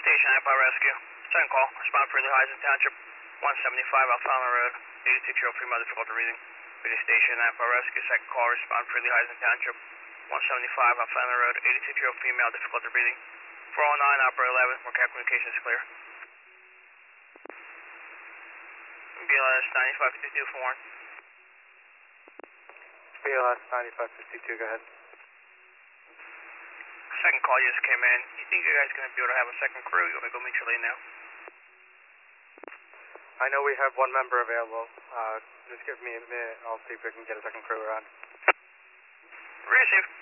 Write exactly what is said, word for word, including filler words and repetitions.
Station, Apple Rescue. Second call, respond for the Heisen Township, one seventy-five Alfalma Road, eighty-six-year-old female difficulty breathing. Radio Station, Apple Rescue. Second call, respond for the Heisen Township, one seventy-five Alfalma Road, eighty-six-year-old female difficulty breathing. four oh nine, Operator eleven, Morcat communication is clear. B L S ninety-five fifty-two for Warren. B L S ninety-five fifty-two, go ahead. Second call just came in. You think you guys are going to be able to have a second crew? You want me to go meet your lane now? I know we have one member available. Uh, just give me a minute. I'll see if we can get a second crew around. Receive.